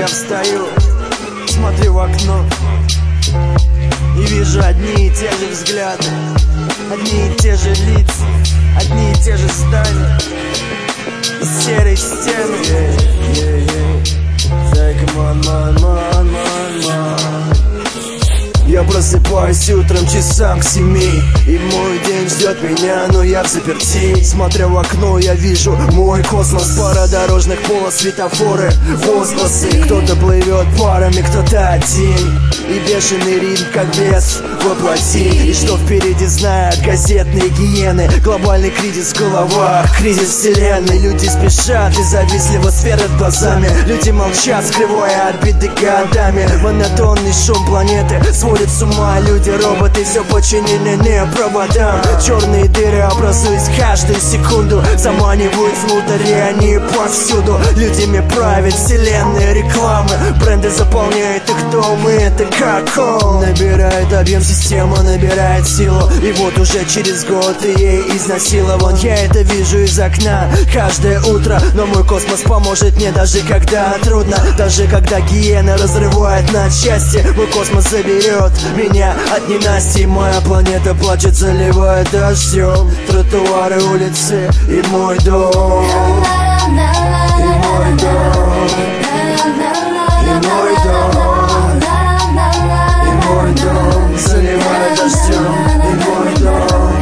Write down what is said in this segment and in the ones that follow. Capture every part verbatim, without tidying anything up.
я встаю, смотрю в окно и вижу одни и те же взгляды, одни и те же лица, одни и те же здания и серые стены. yeah, yeah, yeah. Say, come on, man, man, man, man. Я просыпаюсь утром часам к семи, и мой день ждет меня, но я в заперти. Смотря в окно, я вижу мой космос, пара дорожных полос, светофоры, возгласы. Кто-то плывет парами, кто-то один, и бешеный ритм, как бес воплоти. И что впереди знают газетные гиены, глобальный кризис в головах, кризис вселенной. Люди спешат и завистливо сверят глазами, люди молчат, скрывая отбиты годами. Монотонный шум планеты сводит с ума, люди, роботы, все подчинены не проводам. Черные дыры образуясь каждую секунду, заманивают внутрь, и они повсюду. Людьми правит вселенная рекламы, бренды заполняют их дом, и это как он. Набирает объем система, набирает силу, и вот уже через год и ей изнасилован. Я это вижу из окна каждое утро, но мой космос поможет мне даже когда трудно. Даже когда гиена разрывает на части, мой космос заберет меня от ненастья. Моя планета плачет, заливая дождем тротуары, улицы и мой дом. И мой дом. И мой дом. И мой дом заливая дождем. И мой дом.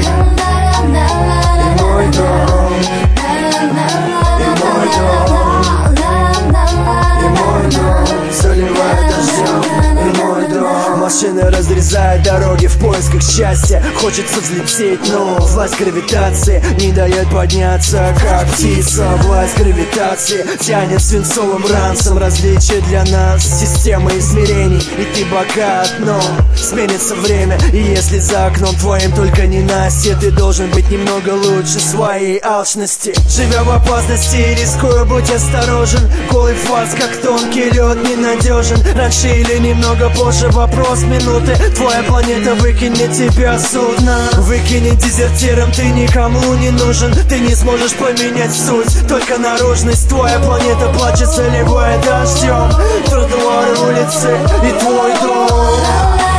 И мой дом. И мой дом. И мой дом заливая дождем. И мой дом. Машины разрезают дороги в поисках счастья. Хочется взлететь, но власть гравитации не дает подняться, как птица. Власть гравитации тянет свинцовым ранцем. Различие для нас система измерений, и ты богат, но сменится время. И если за окном твоим только ненастье, ты должен быть немного лучше своей алчности. Живя в опасности и рискуя, будь осторожен. Голый фас, как тонкий лед, ненадежен. Раньше или немного позже, вопрос минуты. Твоя планета выкинет тебя с судна, выкинет дезертиром, ты никому не нужен. Ты не сможешь поменять суть, только наружность. Твоя планета плачет, заливая дождем тротуары, улицы и твой дом.